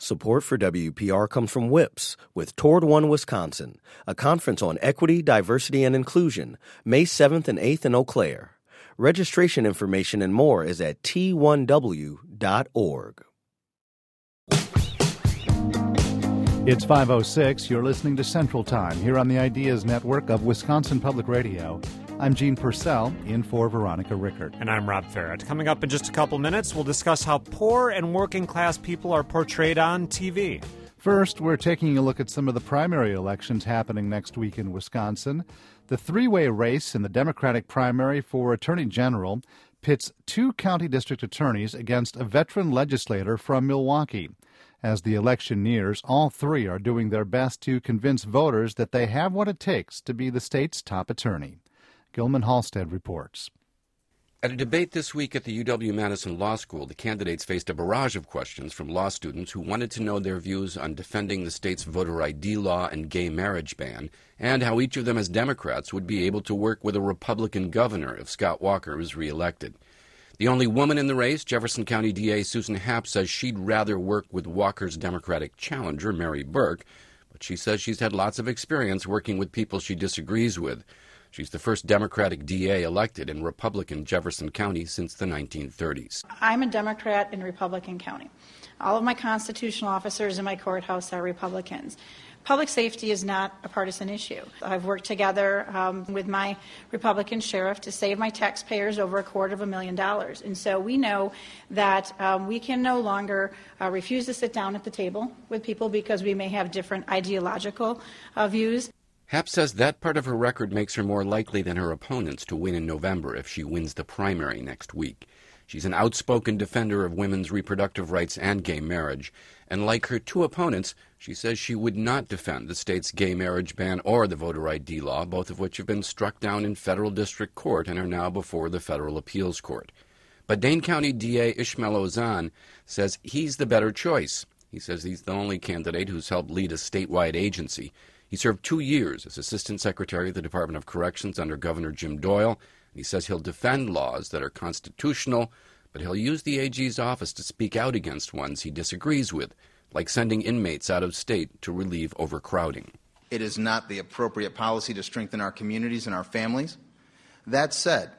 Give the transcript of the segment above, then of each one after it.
Support for WPR comes from WIPS with Toward One Wisconsin, a conference on equity, diversity, and inclusion, May 7th and 8th in Eau Claire. Registration information and more is at t1w.org. It's 5:06. You're listening to Central Time here on the Ideas Network of Wisconsin Public Radio. I'm Gene Purcell, in for Veronica Rickert. And I'm Rob Farrett. Coming up in just a couple minutes, we'll discuss how poor and working class people are portrayed on TV. First, we're taking a look at some of the primary elections happening next week in Wisconsin. The three-way race in the Democratic primary for Attorney General pits two county district attorneys against a veteran legislator from Milwaukee. As the election nears, all three are doing their best to convince voters that they have what it takes to be the state's top attorney. Gilman Halstead reports. At a debate this week at the UW-Madison Law School, the candidates faced a barrage of questions from law students who wanted to know their views on defending the state's voter ID law and gay marriage ban, and how each of them as Democrats would be able to work with a Republican governor if Scott Walker is reelected. The only woman in the race, Jefferson County DA Susan Happ, says she'd rather work with Walker's Democratic challenger, Mary Burke, but she says she's had lots of experience working with people she disagrees with. She's the first Democratic DA elected in Republican Jefferson County since the 1930s. I'm a Democrat in Republican County. All of my constitutional officers in my courthouse are Republicans. Public safety is not a partisan issue. I've worked together with my Republican sheriff to save my taxpayers over $250,000. And so we know that we can no longer refuse to sit down at the table with people because we may have different ideological views. Happ says that part of her record makes her more likely than her opponents to win in November if she wins the primary next week. She's an outspoken defender of women's reproductive rights and gay marriage, and like her two opponents, she says she would not defend the state's gay marriage ban or the voter ID law, both of which have been struck down in federal district court and are now before the federal appeals court. But Dane County DA Ishmael Ozan says he's the better choice. He says he's the only candidate who's helped lead a statewide agency. He served 2 years as Assistant Secretary of the Department of Corrections under Governor Jim Doyle. He says he'll defend laws that are constitutional, but he'll use the AG's office to speak out against ones he disagrees with, like sending inmates out of state to relieve overcrowding. It is not the appropriate policy to strengthen our communities and our families. That said,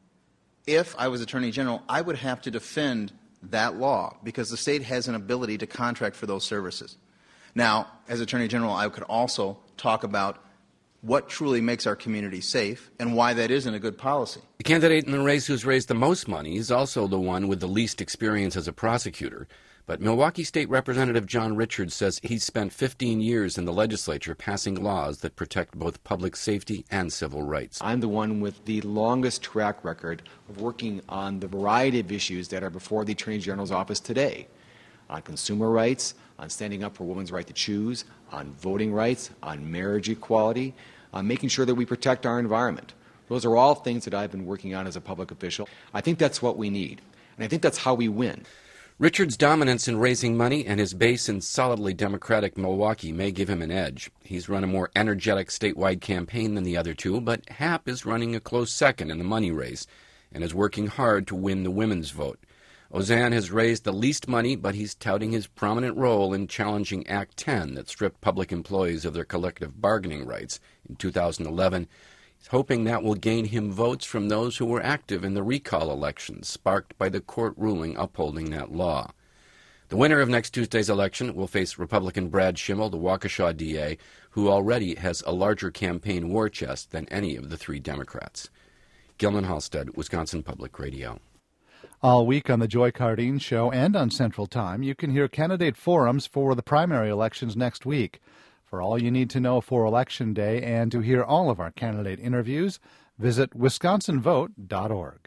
if I was Attorney General, I would have to defend that law because the state has an ability to contract for those services. Now, as Attorney General, I could also talk about what truly makes our community safe and why that isn't a good policy. The candidate in the race who's raised the most money is also the one with the least experience as a prosecutor. But Milwaukee State Representative John Richards says he's spent 15 years in the legislature passing laws that protect both public safety and civil rights. I'm the one with the longest track record of working on the variety of issues that are before the Attorney General's office today, on consumer rights, on standing up for women's right to choose, on voting rights, on marriage equality, on making sure that we protect our environment. Those are all things that I've been working on as a public official. I think that's what we need, and I think that's how we win. Richard's dominance in raising money and his base in solidly Democratic Milwaukee may give him an edge. He's run a more energetic statewide campaign than the other two, but Happ is running a close second in the money race and is working hard to win the women's vote. Ozan has raised the least money, but he's touting his prominent role in challenging Act 10 that stripped public employees of their collective bargaining rights in 2011. He's hoping that will gain him votes from those who were active in the recall elections sparked by the court ruling upholding that law. The winner of next Tuesday's election will face Republican Brad Schimmel, the Waukesha DA, who already has a larger campaign war chest than any of the three Democrats. Gilman Halstead, Wisconsin Public Radio. All week on the Joy Cardine Show and on Central Time, you can hear candidate forums for the primary elections next week. For all you need to know for Election Day and to hear all of our candidate interviews, visit wisconsinvote.org.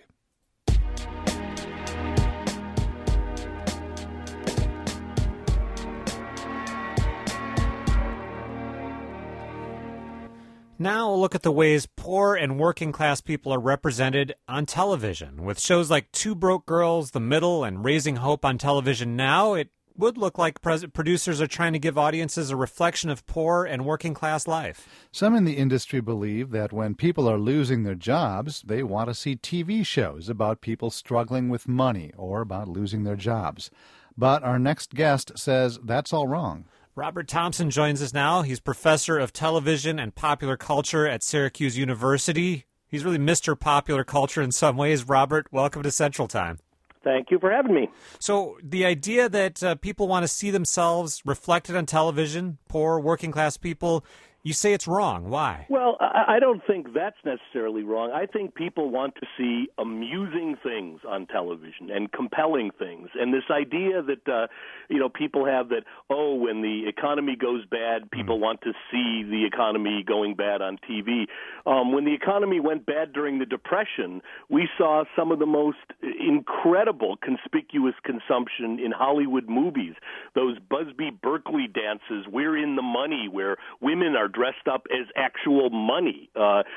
Now we'll look at the ways poor and working class people are represented on television. With shows like Two Broke Girls, The Middle, and Raising Hope on television now, it would look like producers are trying to give audiences a reflection of poor and working class life. Some in the industry believe that when people are losing their jobs, they want to see TV shows about people struggling with money or about losing their jobs. But our next guest says that's all wrong. Robert Thompson joins us now. He's professor of television and popular culture at Syracuse University. He's really Mr. Popular Culture in some ways. Robert, welcome to Central Time. Thank you for having me. So the idea that people want to see themselves reflected on television, poor working class people, you say it's wrong. Why? Well, I don't think that's necessarily wrong. I think people want to see amusing things on television and compelling things. And this idea that, people have that, when the economy goes bad, people want to see the economy going bad on TV. When the economy went bad during the Depression, we saw some of the most incredible conspicuous consumption in Hollywood movies. Those Busby Berkeley dances, We're in the Money, where women are dressed up as actual money.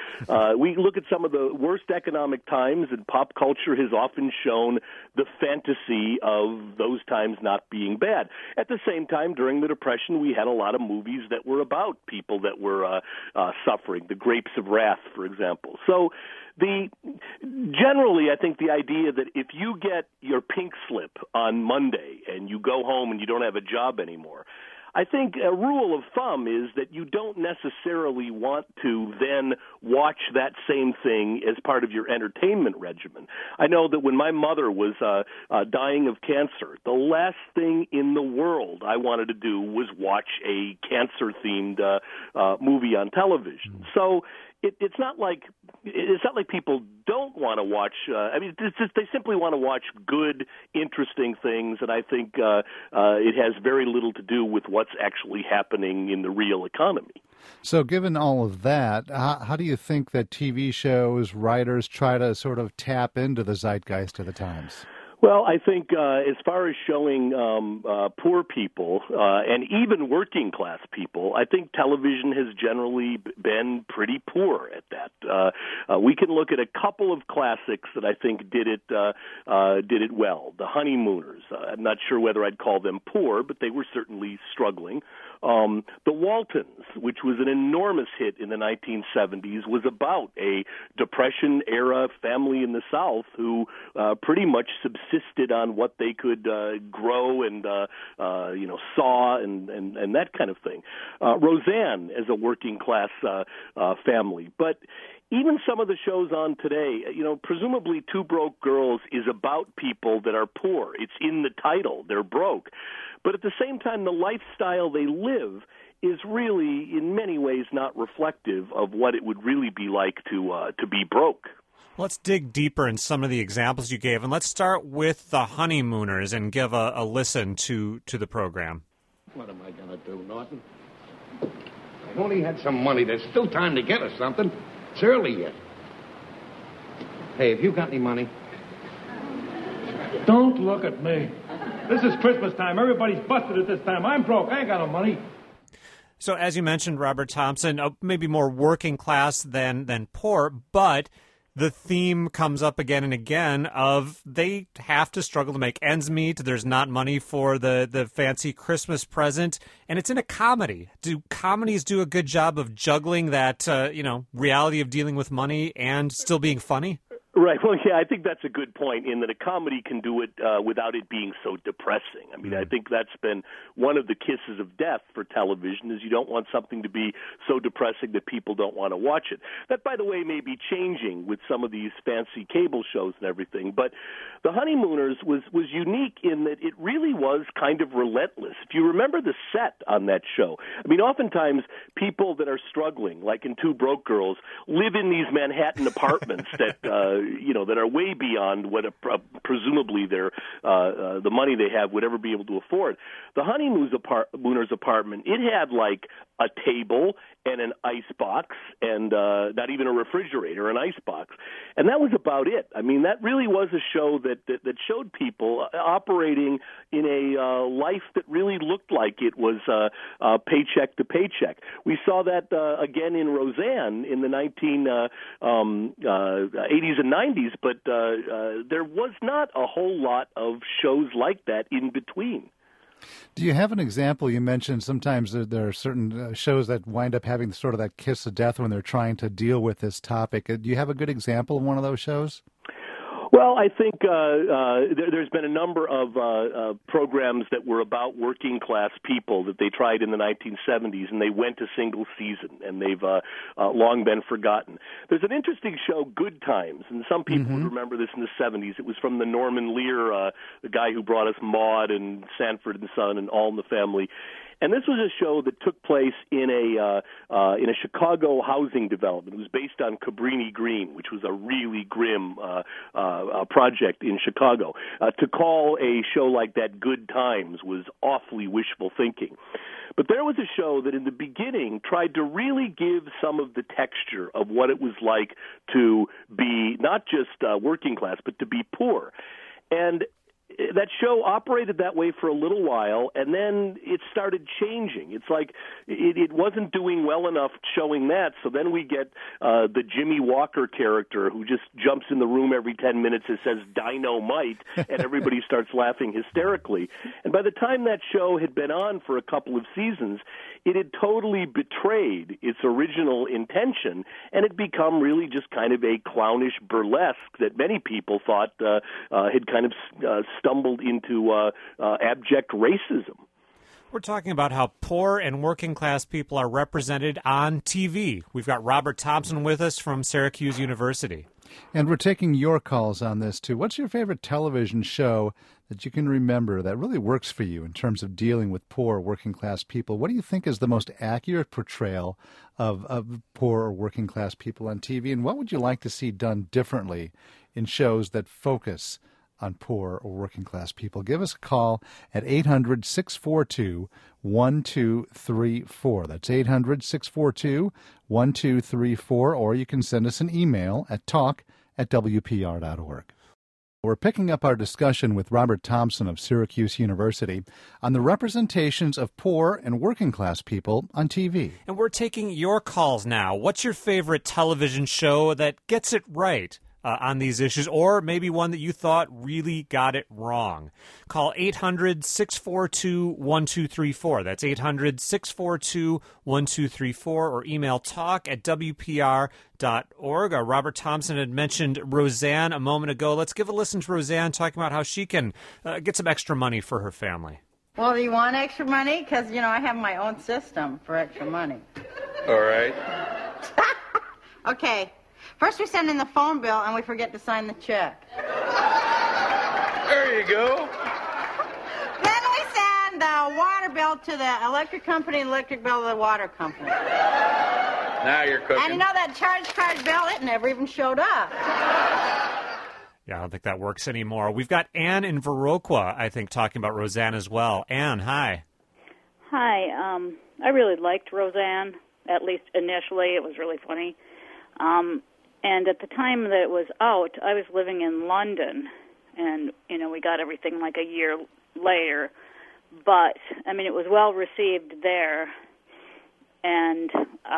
We look at some of the worst economic times, and pop culture has often shown the fantasy of those times not being bad. At the same time, during the Depression, we had a lot of movies that were about people that were suffering. The Grapes of Wrath, for example. So generally, I think the idea that if you get your pink slip on Monday and you go home and you don't have a job anymore, I think a rule of thumb is that you don't necessarily want to then watch that same thing as part of your entertainment regimen. I know that when my mother was dying of cancer, the last thing in the world I wanted to do was watch a cancer-themed movie on television. So it's not like people don't want to watch. It's just they simply want to watch good, interesting things, and I think it has very little to do with what's actually happening in the real economy. So, given all of that, how do you think that TV shows, writers try to sort of tap into the zeitgeist of the times? Well, I think as far as showing poor people and even working class people, I think television has generally been pretty poor at that. We can look at a couple of classics that I think did it well. The Honeymooners. I'm not sure whether I'd call them poor, but they were certainly struggling. The Waltons, which was an enormous hit in the 1970s, was about a Depression-era family in the South who pretty much subsisted on what they could grow and saw and that kind of thing. Roseanne as a working-class family. But even some of the shows on today, presumably Two Broke Girls is about people that are poor. It's in the title. They're broke. But at the same time, the lifestyle they live is really, in many ways, not reflective of what it would really be like to be broke. Let's dig deeper in some of the examples you gave, and let's start with the Honeymooners and give a listen to the program. What am I going to do, Norton? I've only had some money. There's still time to get us something. It's early yet. Hey, have you got any money? Don't look at me. This is Christmas time. Everybody's busted at this time. I'm broke. I ain't got no money. So as you mentioned, Robert Thompson, maybe more working class than poor, but the theme comes up again and again of they have to struggle to make ends meet. There's not money for the fancy Christmas present, and it's in a comedy. Do comedies do a good job of juggling that, reality of dealing with money and still being funny? Right. Well, yeah, I think that's a good point in that a comedy can do it without it being so depressing. I mean, I think that's been one of the kisses of death for television is you don't want something to be so depressing that people don't want to watch it. That, by the way, may be changing with some of these fancy cable shows and everything. But The Honeymooners was unique in that it really was kind of relentless. If you remember the set on that show, I mean, oftentimes people that are struggling, like in Two Broke Girls, live in these Manhattan apartments that that are way beyond what presumably their the money they have would ever be able to afford. The Honeymooners apartment, it had like a table and an icebox and not even a refrigerator, an icebox. And that was about it. I mean, that really was a show that showed people operating in a life that really looked like it was paycheck to paycheck. We saw that again in Roseanne in the 1980s and 90s, but there was not a whole lot of shows like that in between. Do you have an example? You mentioned sometimes there are certain shows that wind up having sort of that kiss of death when they're trying to deal with this topic. Do you have a good example of one of those shows? Well, I think there's been a number of programs that were about working class people that they tried in the 1970s, and they went to single season, and they've long been forgotten. There's an interesting show, Good Times, and some people would remember this in the 70s. It was from the Norman Lear, the guy who brought us Maude and Sanford and Son and All in the Family. And this was a show that took place in a Chicago housing development. It was based on Cabrini Green, which was a really grim project in Chicago. To call a show like that Good Times was awfully wishful thinking. But there was a show that in the beginning tried to really give some of the texture of what it was like to be not just working class, but to be poor. And that show operated that way for a little while, and then it started changing. It's like it wasn't doing well enough showing that, so then we get the Jimmy Walker character who just jumps in the room every 10 minutes and says dynamite, and everybody starts laughing hysterically. And by the time that show had been on for a couple of seasons, it had totally betrayed its original intention, and it become really just kind of a clownish burlesque that many people thought had kind of stumbled into abject racism. We're talking about how poor and working class people are represented on TV. We've got Robert Thompson with us from Syracuse University. And we're taking your calls on this, too. What's your favorite television show that you can remember that really works for you in terms of dealing with poor working-class people? What do you think is the most accurate portrayal of poor or working-class people on TV? And what would you like to see done differently in shows that focus on poor or working-class people? Give us a call at 800-642-1234. That's 800-642-1234, or you can send us an email at talk@wpr.org. We're picking up our discussion with Robert Thompson of Syracuse University on the representations of poor and working-class people on TV. And we're taking your calls now. What's your favorite television show that gets it right on these issues, or maybe one that you thought really got it wrong? Call 800-642-1234. That's 800-642-1234, or email talk@wpr.org. Robert Thompson had mentioned Roseanne a moment ago. Let's give a listen to Roseanne talking about how she can get some extra money for her family. Well, do you want extra money? Because, I have my own system for extra money. All right. Okay. First we send in the phone bill, and we forget to sign the check. There you go. Then we send the water bill to the electric company, electric bill to the water company. Now you're cooking. And that charge card bill, it never even showed up. Yeah, I don't think that works anymore. We've got Ann in Viroqua, I think, talking about Roseanne as well. Ann, hi. Hi. I really liked Roseanne, at least initially. It was really funny. And at the time that it was out, I was living in London, and, we got everything like a year later. But, it was well received there, and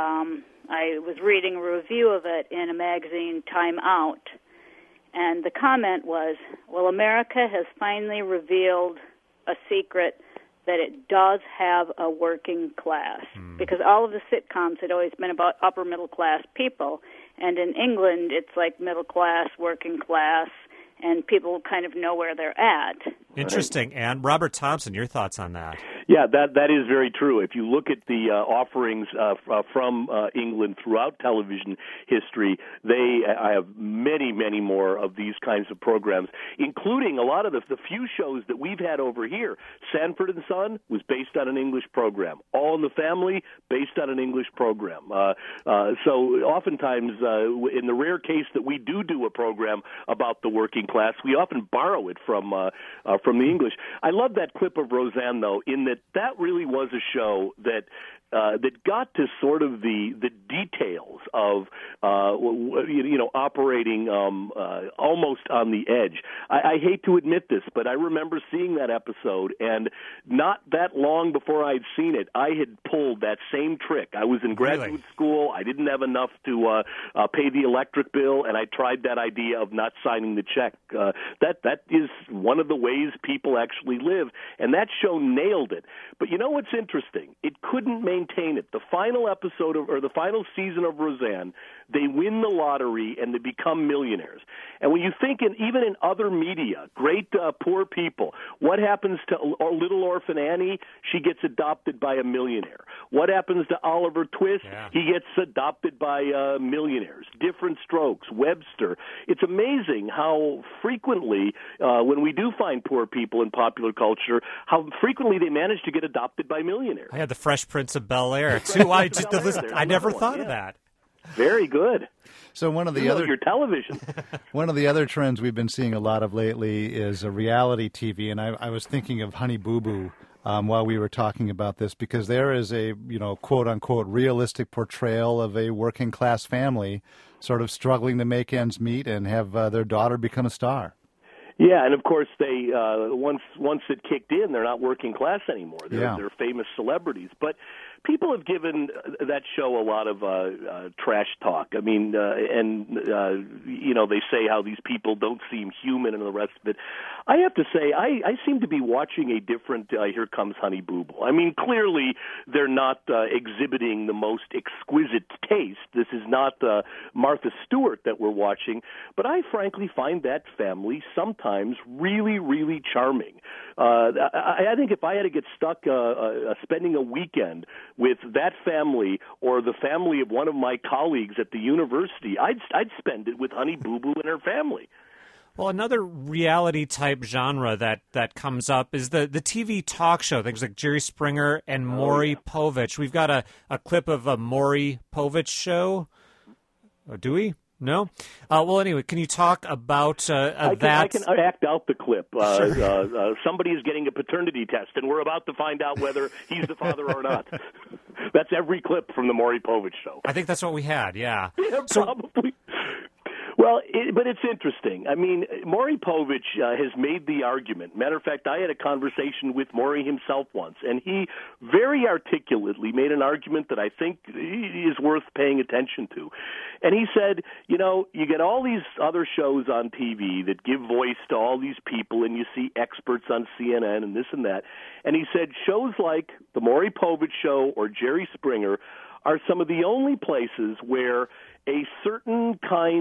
I was reading a review of it in a magazine, Time Out, and the comment was, well, America has finally revealed a secret that it does have a working class, because all of the sitcoms had always been about upper middle class people, and in England it's like middle class, working class, and people kind of know where they're at. Interesting. And Robert Thompson, your thoughts on that? Yeah, that is very true. If you look at the offerings from England throughout television history, I have many, many more of these kinds of programs, including a lot of the few shows that we've had over here. Sanford and Son was based on an English program. All in the Family, based on an English program. So oftentimes, in the rare case that we do a program about the working class, we often borrow it from the English. I love that clip of Roseanne, though, in that really was a show that got to sort of the details of operating almost on the edge. I hate to admit this, but I remember seeing that episode, and not that long before I'd seen it, I had pulled that same trick. I was in graduate school. I didn't have enough to pay the electric bill, and I tried that idea of not signing the check. That is one of the ways people actually live, and that show nailed it. it. But you know what's interesting? It couldn't maintain it. The final episode or the final season of Roseanne, they win the lottery and they become millionaires. And when you think even in other media, great poor people, what happens to little orphan Annie? She gets adopted by a millionaire. What happens to Oliver Twist? Yeah. He gets adopted by millionaires. Different Strokes, Webster. It's amazing how frequently, when we do find poor people in popular culture, how frequently they manage to get adopted by millionaires. I had the Fresh Prince of Bel-Air, too. I never thought of that. Very good. So one of the other your television. One of the other trends we've been seeing a lot of lately is a reality TV, and I was thinking of Honey Boo Boo while we were talking about this, because there is a quote unquote realistic portrayal of a working class family sort of struggling to make ends meet and have their daughter become a star. Yeah, and of course they once it kicked in, they're not working class anymore. They're famous celebrities, but people have given that show a lot of trash talk. I mean, they say how these people don't seem human and the rest of it. I have to say, I seem to be watching a different Here Comes Honey Boo Boo. I mean, clearly they're not exhibiting the most exquisite taste. This is not Martha Stewart that we're watching, but I frankly find that family sometimes really, really charming. I think if I had to get stuck spending a weekend with that family or the family of one of my colleagues at the university, I'd spend it with Honey Boo Boo and her family. Well, another reality-type genre that comes up is the TV talk show, things like Jerry Springer and Maury Povich. We've got a clip of a Maury Povich show. Do we? No? Well, anyway, can you talk about that? I can act out the clip. Somebody is getting a paternity test, and we're about to find out whether he's the father or not. That's every clip from the Maury Povich show. I think that's what we had, yeah. Probably. Well, but it's interesting. I mean, Maury Povich has made the argument. Matter of fact, I had a conversation with Maury himself once, and he very articulately made an argument that I think is worth paying attention to. And he said, you get all these other shows on TV that give voice to all these people, and you see experts on CNN and this and that. And he said shows like the Maury Povich show or Jerry Springer are some of the only places where a certain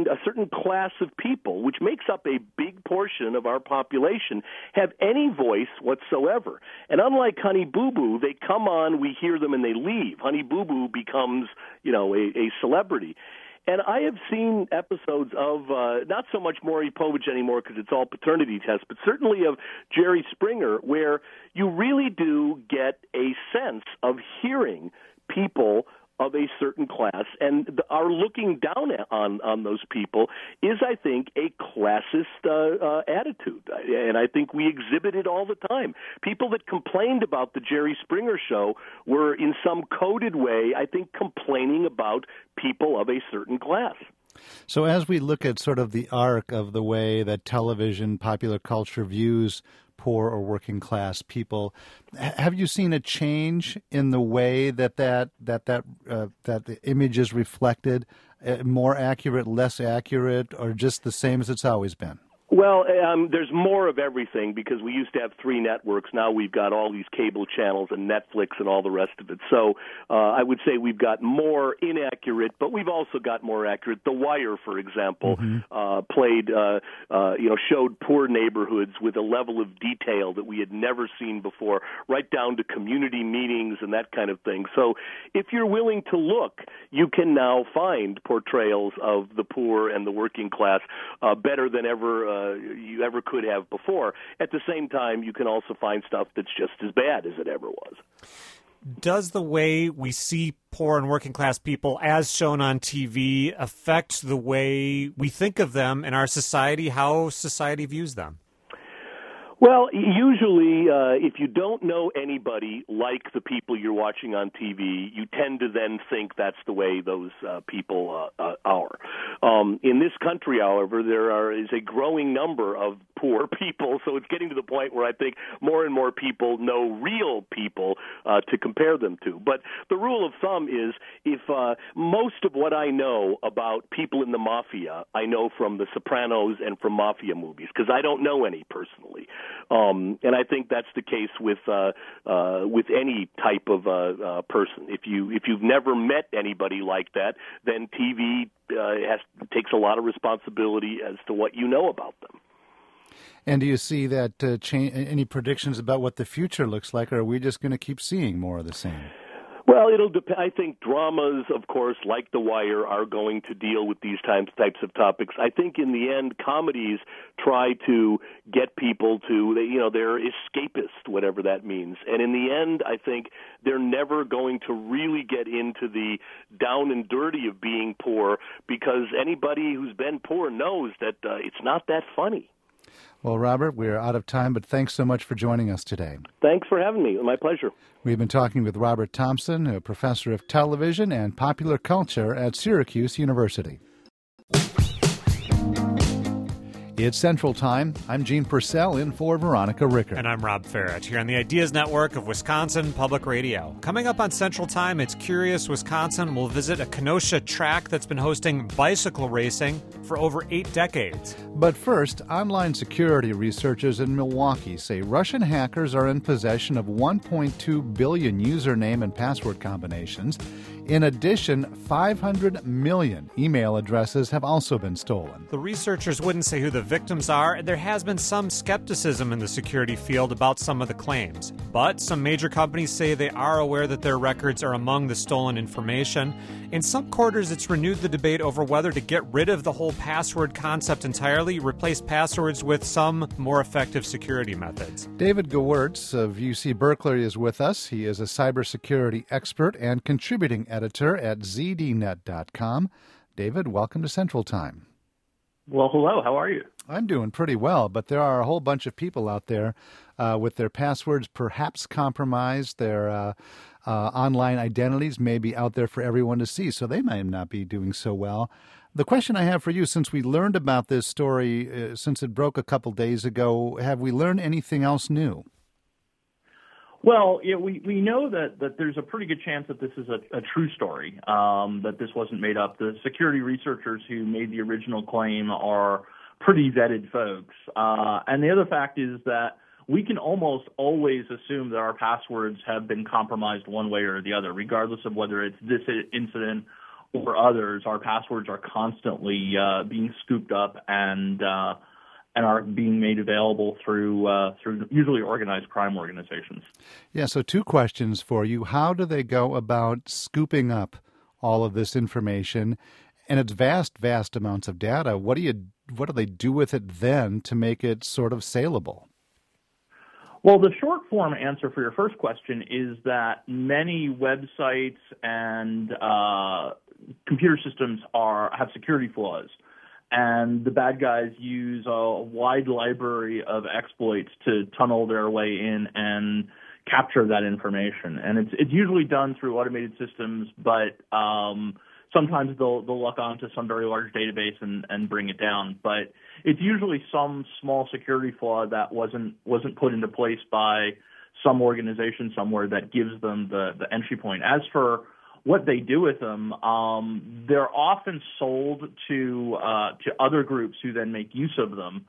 class of people, which makes up a big portion of our population, have any voice whatsoever. And unlike Honey Boo Boo, they come on, we hear them, and they leave. Honey Boo Boo becomes, a celebrity. And I have seen episodes of, not so much Maury Povich anymore because it's all paternity tests, but certainly of Jerry Springer, where you really do get a sense of hearing people of a certain class, and our looking down on those people is, I think, a classist attitude, and I think we exhibit it all the time. People that complained about the Jerry Springer show were, in some coded way, I think, complaining about people of a certain class. So as we look at sort of the arc of the way that television, popular culture views poor or working class people, have you seen a change in the way that the image is reflected? More accurate, less accurate, or just the same as it's always been? Well, there's more of everything because we used to have 3 networks. Now we've got all these cable channels and Netflix and all the rest of it. So I would say we've got more inaccurate, but we've also got more accurate. The Wire, for example, showed poor neighborhoods with a level of detail that we had never seen before, right down to community meetings and that kind of thing. So if you're willing to look, you can now find portrayals of the poor and the working class better than you ever could have before. At the same time, you can also find stuff that's just as bad as it ever was. Does the way we see poor and working class people as shown on TV affect the way we think of them in our society, how society views them? Well, usually, if you don't know anybody like the people you're watching on TV, you tend to then think that's the way those people are. In this country, however, there is a growing number of poor people, so it's getting to the point where I think more and more people know real people to compare them to. But the rule of thumb is if most of what I know about people in the mafia, I know from The Sopranos and from mafia movies, because I don't know any personally. And I think that's the case with any type of person. If you've never met anybody like that, then TV takes a lot of responsibility as to what you know about them. And do you see that any predictions about what the future looks like, or are we just going to keep seeing more of the same? Well, it'll depend. I think dramas, of course, like The Wire, are going to deal with these types of topics. I think in the end, comedies try to get people to, they're escapist, whatever that means. And in the end, I think they're never going to really get into the down and dirty of being poor, because anybody who's been poor knows that it's not that funny. Well, Robert, we're out of time, but thanks so much for joining us today. Thanks for having me. My pleasure. We've been talking with Robert Thompson, a professor of television and popular culture at Syracuse University. It's Central Time. I'm Gene Purcell in for Veronica Rickert. And I'm Rob Farrett here on the Ideas Network of Wisconsin Public Radio. Coming up on Central Time, it's Curious Wisconsin. We'll visit a Kenosha track that's been hosting bicycle racing for over 8 decades. But first, online security researchers in Milwaukee say Russian hackers are in possession of 1.2 billion username and password combinations. In addition, 500 million email addresses have also been stolen. The researchers wouldn't say who the victims are, and there has been some skepticism in the security field about some of the claims. But some major companies say they are aware that their records are among the stolen information. In some quarters, it's renewed the debate over whether to get rid of the whole password concept entirely, replace passwords with some more effective security methods. David Gewirtz of UC Berkeley is with us. He is a cybersecurity expert and contributing editor at zdnet.com. David, welcome to Central Time. Well, hello. How are you? I'm doing pretty well, but there are a whole bunch of people out there with their passwords perhaps compromised, their online identities may be out there for everyone to see, so they might not be doing so well. The question I have for you, since we learned about this story, since it broke a couple days ago, have we learned anything else new? Well, yeah, we know that there's a pretty good chance that this is a true story, that this wasn't made up. The security researchers who made the original claim are pretty vetted folks. And the other fact is that we can almost always assume that our passwords have been compromised one way or the other, regardless of whether it's this incident or others. Our passwords are constantly being scooped up and are being made available through usually organized crime organizations. Yeah, so 2 questions for you. How do they go about scooping up all of this information? And it's vast amounts of data. What do they do with it then to make it sort of saleable? Well, the short form answer for your first question is that many websites and computer systems have security flaws. And the bad guys use a wide library of exploits to tunnel their way in and capture that information. And it's usually done through automated systems, but sometimes they'll look onto some very large database and bring it down. But it's usually some small security flaw that wasn't put into place by some organization somewhere that gives them the entry point. As for what they do with them, they're often sold to other groups who then make use of them.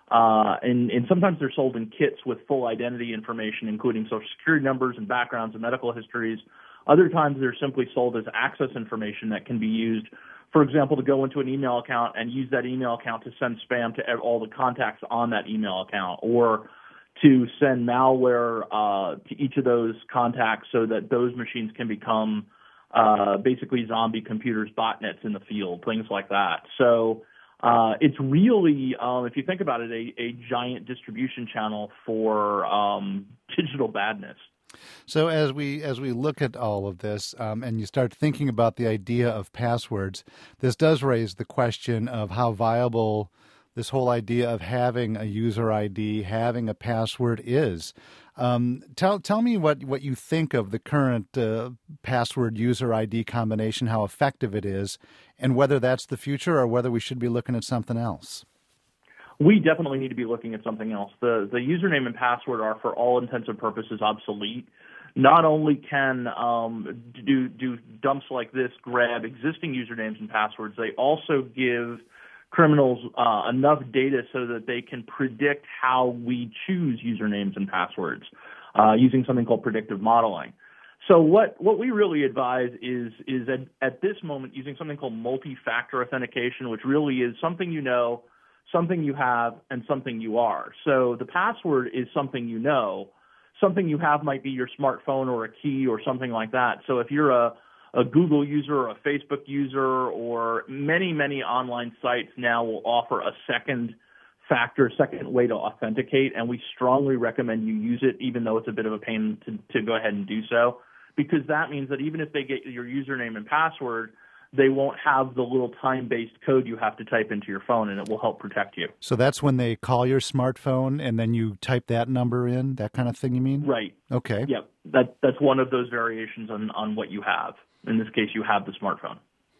And sometimes they're sold in kits with full identity information, including social security numbers and backgrounds and medical histories. Other times they're simply sold as access information that can be used, for example, to go into an email account and use that email account to send spam to all the contacts on that email account, or to send malware to each of those contacts so that those machines can become basically zombie computers, botnets in the field, things like that. So it's really, if you think about it, a giant distribution channel for digital badness. So as we look at all of this and you start thinking about the idea of passwords, this does raise the question of how viable this whole idea of having a user ID, having a password is. Tell me what you think of the current password user ID combination, how effective it is, and whether that's the future or whether we should be looking at something else. we definitely need to be looking at something else. The username and password are, for all intents and purposes, obsolete. Not only can do dumps like this grab existing usernames and passwords, they also give criminals enough data so that they can predict how we choose usernames and passwords using something called predictive modeling. So what we really advise is at this moment using something called multi-factor authentication, which really is something you know, something you have, and something you are. So the password is something you know. Something you have might be your smartphone or a key or something like that. So if you're a Google user or a Facebook user, or many online sites now will offer a second way to authenticate, and we strongly recommend you use it, even though it's a bit of a pain to go ahead and do so, because that means that even if they get your username and password, they won't have the little time-based code you have to type into your phone, and it will help protect you. So that's when they call your smartphone and then you type that number in, that kind of thing you mean? Right. Okay. Yep. That's one of those variations on what you have. In this case, you have the smartphone.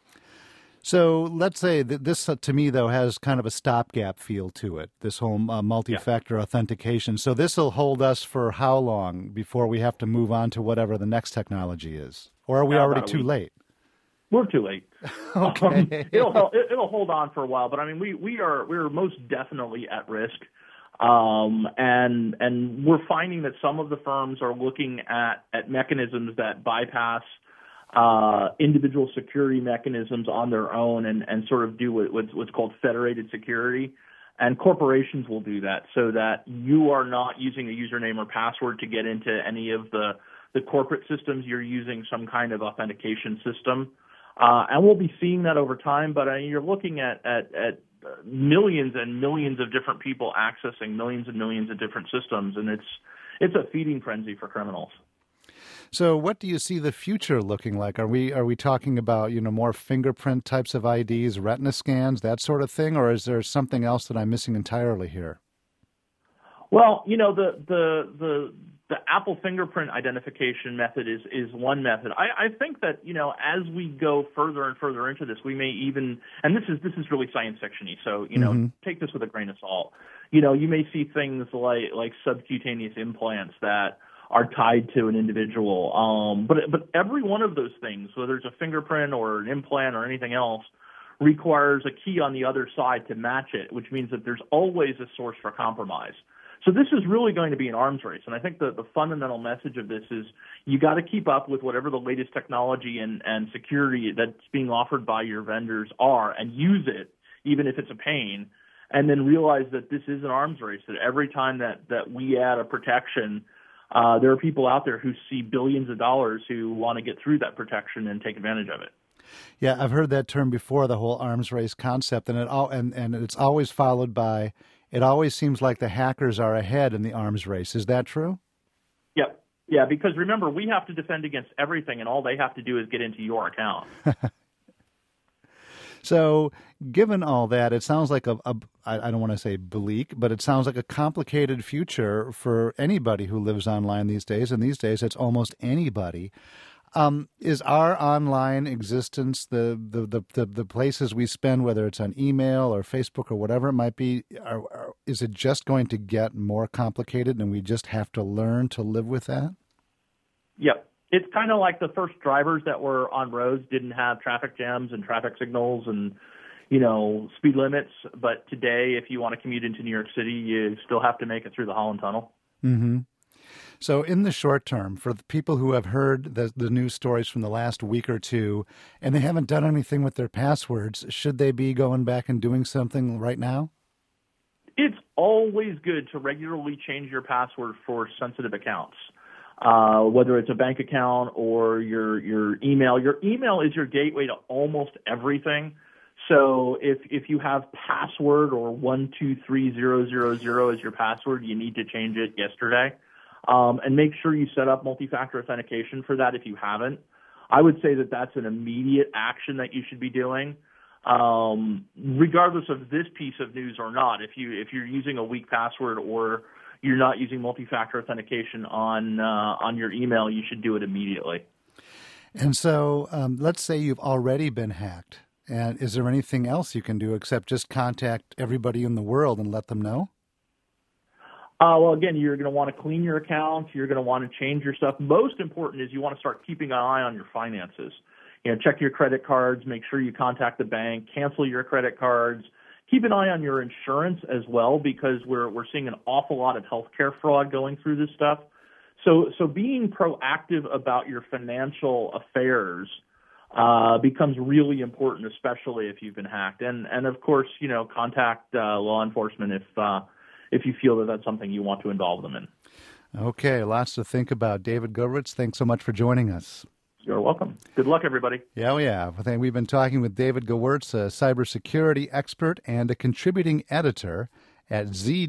So let's say that this, to me, though, has kind of a stopgap feel to it, this whole multi-factor authentication. So this will hold us for how long before we have to move on to whatever the next technology is? Or are we already too late? We're too late. Okay. It'll hold on for a while, but I mean we're most definitely at risk, and we're finding that some of the firms are looking at mechanisms that bypass individual security mechanisms on their own and sort of do what's called federated security. And corporations will do that so that you are not using a username or password to get into any of the corporate systems. You're using some kind of authentication system. And we'll be seeing that over time, but you're looking at millions and millions of different people accessing millions and millions of different systems, and it's a feeding frenzy for criminals. So what do you see the future looking like? Are we talking about, more fingerprint types of IDs, retina scans, that sort of thing, or is there something else that I'm missing entirely here? Well, the Apple fingerprint identification method is one method. I think that, as we go further and further into this, we may even, and this is really science fiction-y, so, take this with a grain of salt. You may see things like subcutaneous implants that are tied to an individual. But every one of those things, whether it's a fingerprint or an implant or anything else, requires a key on the other side to match it, which means that there's always a source for compromise. So this is really going to be an arms race, and I think the fundamental message of this is you got to keep up with whatever the latest technology and security that's being offered by your vendors are, and use it, even if it's a pain, and then realize that this is an arms race, that every time that we add a protection, there are people out there who see billions of dollars who want to get through that protection and take advantage of it. Yeah, I've heard that term before, the whole arms race concept, and it's always followed by, it always seems like the hackers are ahead in the arms race. Is that true? Yep. Yeah, because remember, we have to defend against everything, and all they have to do is get into your account. So, given all that, it sounds like I don't want to say bleak, but it sounds like a complicated future for anybody who lives online these days, and these days it's almost anybody. Is our online existence, the places we spend, whether it's on email or Facebook or whatever it might be, is it just going to get more complicated and we just have to learn to live with that? Yep. It's kind of like the first drivers that were on roads didn't have traffic jams and traffic signals and, speed limits. But today, if you want to commute into New York City, you still have to make it through the Holland Tunnel. Mm-hmm. So in the short term, for the people who have heard the news stories from the last week or two, and they haven't done anything with their passwords, should they be going back and doing something right now? It's always good to regularly change your password for sensitive accounts, whether it's a bank account or your email. Your email is your gateway to almost everything. So if you have password or 123000 as your password, you need to change it yesterday. And make sure you set up multi-factor authentication for that if you haven't. I would say that that's an immediate action that you should be doing, regardless of this piece of news or not. If you're using a weak password or you're not using multi-factor authentication on your email, you should do it immediately. And so let's say you've already been hacked. And is there anything else you can do except just contact everybody in the world and let them know? Well, again, you're going to want to clean your account. You're going to want to change your stuff. Most important is you want to start keeping an eye on your finances. Check your credit cards. Make sure you contact the bank. Cancel your credit cards. Keep an eye on your insurance as well, because we're seeing an awful lot of healthcare fraud going through this stuff. So being proactive about your financial affairs becomes really important, especially if you've been hacked. And of course, contact law enforcement if you feel that that's something you want to involve them in. Okay, lots to think about. David Gurwitz, thanks so much for joining us. You're welcome. Good luck, everybody. Yeah, we have. We've been talking with David Gurwitz, a cybersecurity expert and a contributing editor at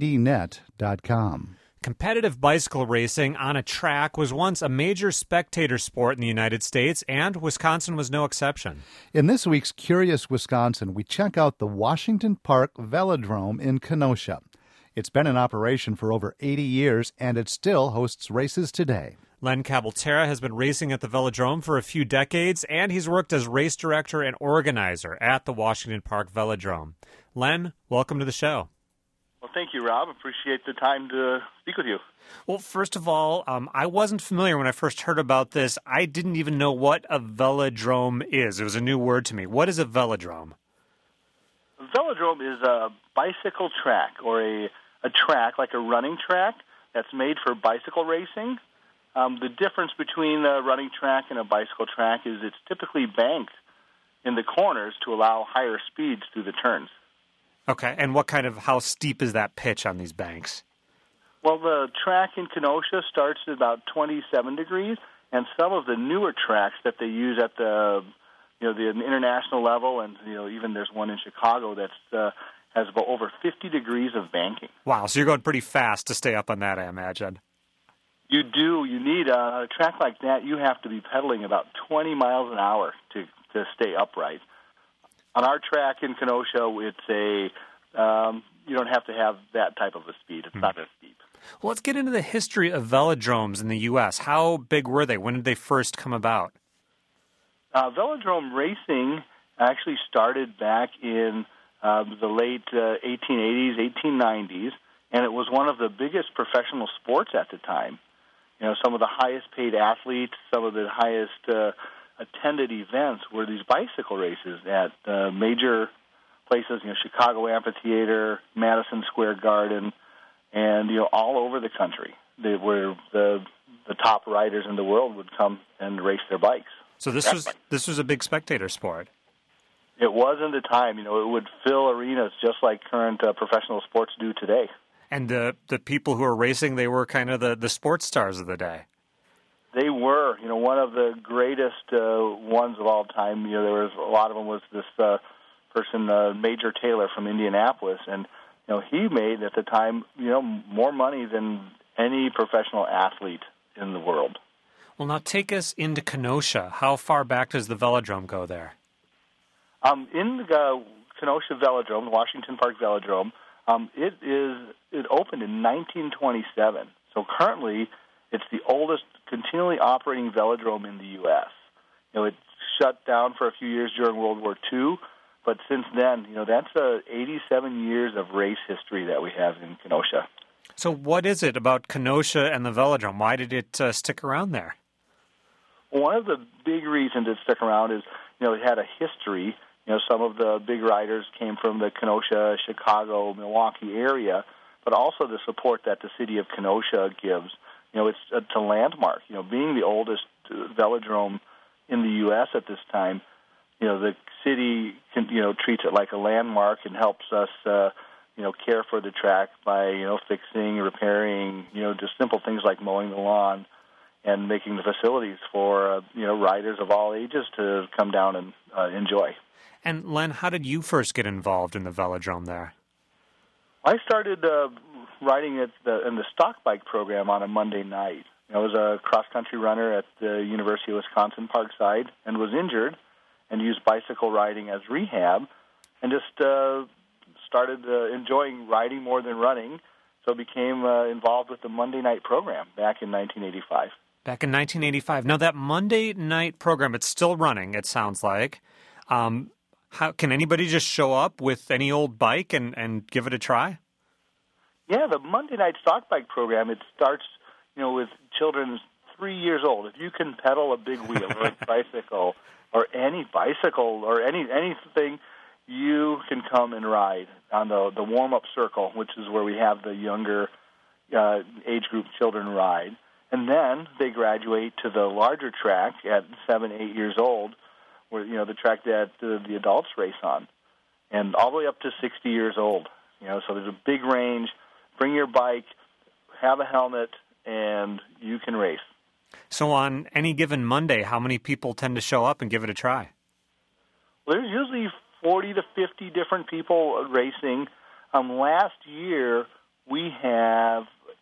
ZDNet.com. Competitive bicycle racing on a track was once a major spectator sport in the United States, and Wisconsin was no exception. In this week's Curious Wisconsin, we check out the Washington Park Velodrome in Kenosha. It's been in operation for over 80 years, and it still hosts races today. Len Cabaltera has been racing at the Velodrome for a few decades, and he's worked as race director and organizer at the Washington Park Velodrome. Len, welcome to the show. Well, thank you, Rob. Appreciate the time to speak with you. Well, first of all, I wasn't familiar when I first heard about this. I didn't even know what a velodrome is. It was a new word to me. What is a velodrome? A velodrome is a bicycle track, or a track like a running track that's made for bicycle racing. The difference between a running track and a bicycle track is it's typically banked in the corners to allow higher speeds through the turns. Okay, and how steep is that pitch on these banks? Well, the track in Kenosha starts at about 27 degrees, and some of the newer tracks that they use at the international level, and even there's one in Chicago that's has about over 50 degrees of banking. Wow, so you're going pretty fast to stay up on that, I imagine. You do. You need a track like that. You have to be pedaling about 20 miles an hour to stay upright. On our track in Kenosha, it's you don't have to have that type of a speed. It's not as steep. Well, let's get into the history of velodromes in the U.S. How big were they? When did they first come about? Velodrome racing actually started back in the late 1880s, 1890s, and it was one of the biggest professional sports at the time. Some of the highest paid athletes, some of the highest attended events were these bicycle races at major places, Chicago Amphitheater, Madison Square Garden, and all over the country. They were the top riders in the world would come and race their bikes. So this was a big spectator sport. It was in the time. It would fill arenas just like current professional sports do today. And the people who were racing, they were kind of the sports stars of the day. They were. One of the greatest ones of all time. There was a lot of them was this person, Major Taylor from Indianapolis, and he made at the time more money than any professional athlete in the world. Well, now take us into Kenosha. How far back does the velodrome go there? In the Kenosha Velodrome, the Washington Park Velodrome, it opened in 1927. So currently, it's the oldest continually operating velodrome in the U.S. It shut down for a few years during World War II, but since then, that's 87 years of race history that we have in Kenosha. So what is it about Kenosha and the velodrome? Why did it stick around there? One of the big reasons it stuck around is, it had a history. Some of the big riders came from the Kenosha, Chicago, Milwaukee area, but also the support that the city of Kenosha gives. It's a landmark. Being the oldest velodrome in the U.S. at this time, the city treats it like a landmark and helps us, care for the track by, fixing, repairing, just simple things like mowing the lawn and making the facilities for, riders of all ages to come down and enjoy. And Len, how did you first get involved in the velodrome there? I started riding in the stock bike program on a Monday night. I was a cross-country runner at the University of Wisconsin Parkside and was injured and used bicycle riding as rehab and just started enjoying riding more than running, so became involved with the Monday night program back in 1985. Back in 1985. Now, that Monday night program, it's still running, it sounds like. How can anybody just show up with any old bike and give it a try? Yeah, the Monday Night Stock Bike program, it starts, with children 3 years old. If you can pedal a big wheel or a bicycle or anything, you can come and ride on the warm-up circle, which is where we have the younger age group children ride. And then they graduate to the larger track at 7, 8 years old, where the track that the adults race on, and all the way up to 60 years old. So there's a big range. Bring your bike, have a helmet, and you can race. So on any given Monday, how many people tend to show up and give it a try? Well, there's usually 40 to 50 different people racing. Last year we had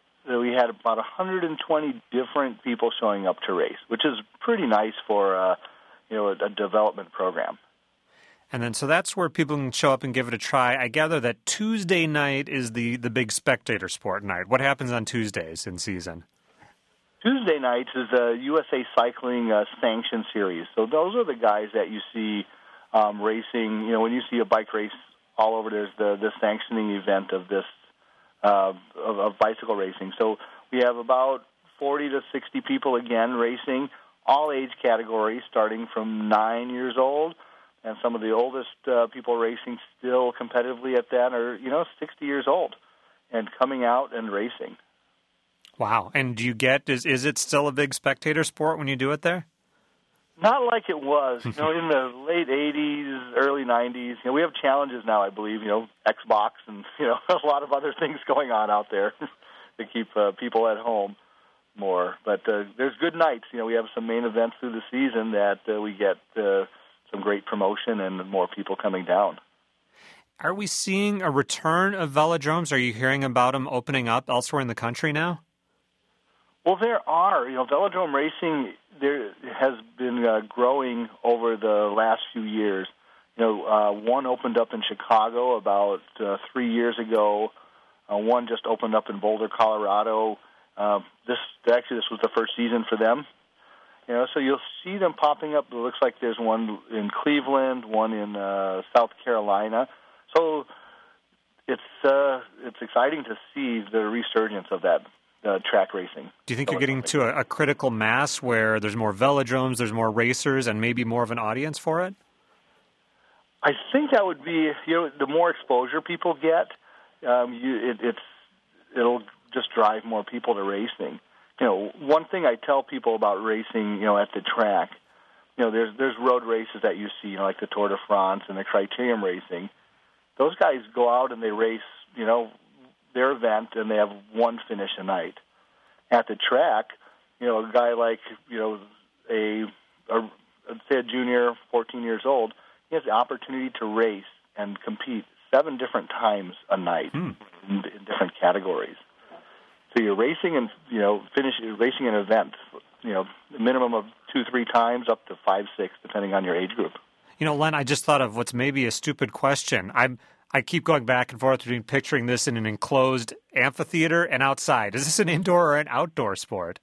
about 120 different people showing up to race, which is pretty nice for a development program. And then so that's where people can show up and give it a try. I gather that Tuesday night is the big spectator sport night. What happens on Tuesdays in season? Tuesday nights is a USA Cycling Sanction Series. So those are the guys that you see racing. When you see a bike race all over, there's the sanctioning event of this of bicycle racing. So we have about 40 to 60 people again racing, all age categories, starting from 9 years old. And some of the oldest people racing still competitively at that are, 60 years old and coming out and racing. Wow. And do you is it still a big spectator sport when you do it there? Not like it was. In the late 80s, early 90s, we have challenges now, I believe, Xbox and, a lot of other things going on out there to keep people at home more. But there's good nights. We have some main events through the season that we get some great promotion and more people coming down. Are we seeing a return of velodromes? Are you hearing about them opening up elsewhere in the country now? Well, there are. Velodrome racing there has been growing over the last few years. One opened up in Chicago about 3 years ago. One just opened up in Boulder, Colorado. This was the first season for them. So you'll see them popping up. It looks like there's one in Cleveland, one in South Carolina. So it's exciting to see the resurgence of that track racing. Do you think you're getting to a critical mass where there's more velodromes, there's more racers, and maybe more of an audience for it? I think that would be, the more exposure people get, it'll just drive more people to racing. One thing I tell people about racing, at the track, there's road races that you see, like the Tour de France and the Criterium racing. Those guys go out and they race, their event, and they have one finish a night. At the track, a guy like, say a junior, 14 years old, he has the opportunity to race and compete 7 different times a night in different categories. So you're racing and, racing an event, a minimum of 2-3 times up to 5-6, depending on your age group. Len, I just thought of what's maybe a stupid question. I keep going back and forth between picturing this in an enclosed amphitheater and outside. Is this an indoor or an outdoor sport?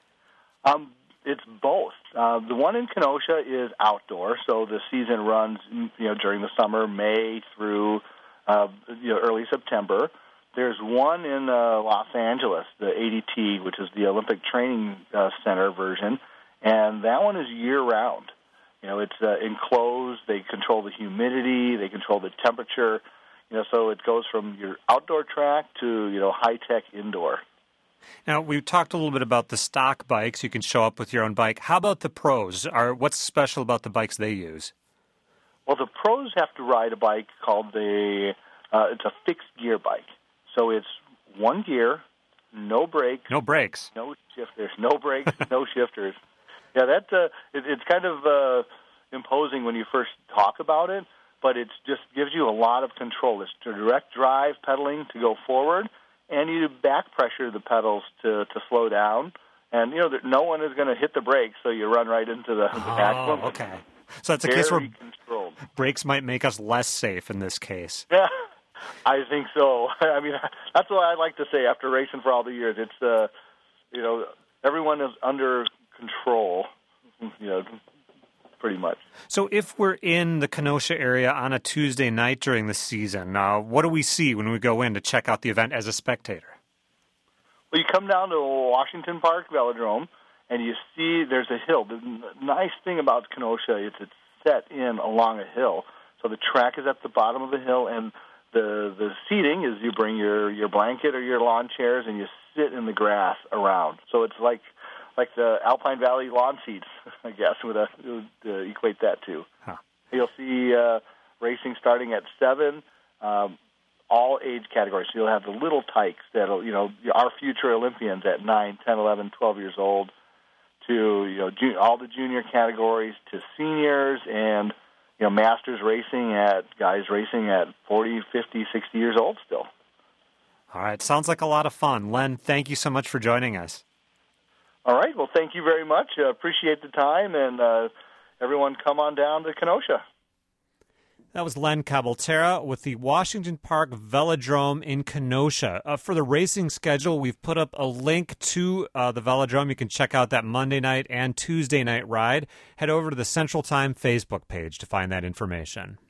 It's both. The one in Kenosha is outdoor, so the season runs, during the summer, May through, early September. There's one in Los Angeles, the ADT, which is the Olympic Training Center version, and that one is year-round. It's enclosed. They control the humidity. They control the temperature. So it goes from your outdoor track to, high-tech indoor. Now, we talked a little bit about the stock bikes. You can show up with your own bike. How about the pros? What's special about the bikes they use? Well, the pros have to ride a bike called it's a fixed-gear bike. So it's one gear, no brakes. No brakes. No shifters. No brakes, no shifters. Yeah, it's kind of imposing when you first talk about it, but it just gives you a lot of control. It's direct drive pedaling to go forward, and you back pressure the pedals to slow down. And, no one is going to hit the brakes, so you run right into the maximum. Okay. So that's a case where controlled. Brakes might make us less safe in this case. Yeah, I think so. I mean, that's what I like to say after racing for all the years. It's, everyone is under control. pretty much. So if we're in the Kenosha area on a Tuesday night during the season, what do we see when we go in to check out the event as a spectator? Well, you come down to Washington Park Velodrome, and you see there's a hill. The nice thing about Kenosha is it's set in along a hill. So the track is at the bottom of the hill, and the seating is you bring your blanket or your lawn chairs, and you sit in the grass around. So it's like the Alpine Valley lawn seats, I guess, to equate that to. Huh. You'll see racing starting at 7, all age categories. So you'll have the little tykes that'll, our future Olympians at 9, 10, 11, 12 years old, to, all the junior categories, to seniors, and, masters racing guys racing at 40, 50, 60 years old still. All right. Sounds like a lot of fun. Len, thank you so much for joining us. All right. Well, thank you very much. Appreciate the time, and everyone come on down to Kenosha. That was Len Cabaltera with the Washington Park Velodrome in Kenosha. For the racing schedule, we've put up a link to the Velodrome. You can check out that Monday night and Tuesday night ride. Head over to the Central Time Facebook page to find that information.